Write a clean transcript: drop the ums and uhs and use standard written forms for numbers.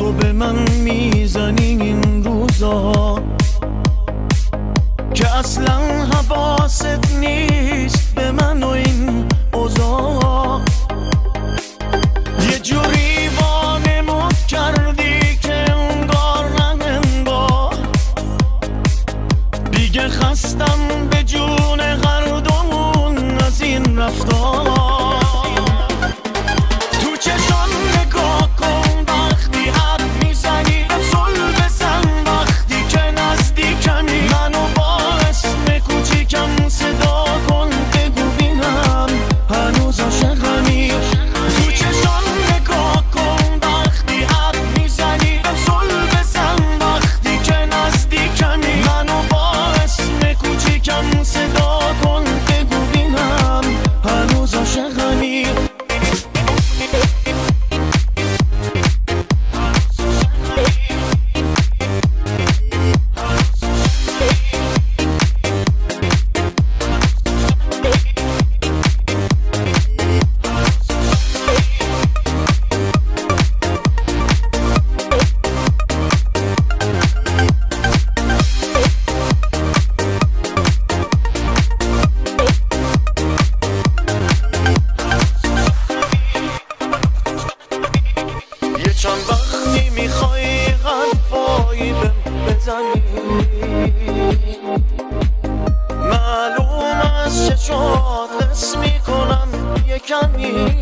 تو به من میزنی این روزا که اصلا حواست نیست به من و این اوضاع. یه جوری وانمود کردی که انگار نه انگار دیگه خستم به جون هر دومون از این رفتار. تو چشم نگاه کن وقتی حرف میزنی، زل بزن وقتی که نزدیکمی، منو با اسم کوچیکم صدا کن بگو بینم هنوز عاشقمی. تو چشم نگاه کن وقتی حرف میزنی، زل بزن وقتی که نزدیکمی، منو با اسم کوچیکم صدا کن بگو بینم هنوز عاشقمی. چند وقتی میخوای حرفایی بهم بزنی، معلوم از چشات حس میکنم یه کمی